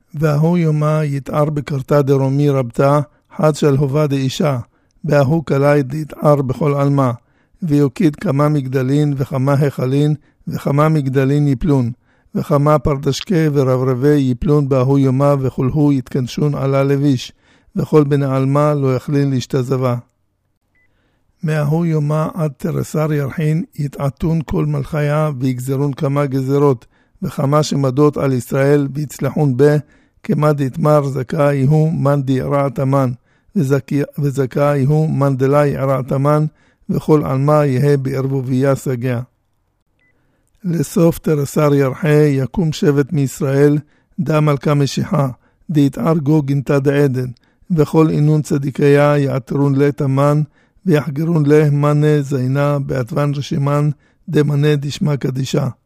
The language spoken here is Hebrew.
והוא יומה יתער בקרתה דרומי רבתה, חד של הובה דאישה, והוא קלי דתער בכל עלמה, ויוקיד כמה מגדלין וכמה החלין, וכמה מגדלין יפלון, וכמה פרדשקי ורברבי יפלון בהוא יומה, וכולהו יתכנשון על הלביש, וכל בני עלמה לא יכלין להשתזבה. מההו יומה עד תרסר ירחין, יתעתון כל מלכיה, ויגזרון כמה גזרות, וכמה שמדות על ישראל, ויצלחון בה, כמה דתמר זכה יהו מן דיערת המן, וזכה יהו מן דלה יערת המן, וכל עלמה יהא בערבוביה סגע. לסוף תרסר ירחי יקום שבט מישראל, דה מלכה משיחה, דיתער גוג אינתה דעדן, וכל אינון צדיקיה יעתרון לית המן, ויחגרון לה מנה זינה בעטבן רשימן, דמנה דשמה קדישה.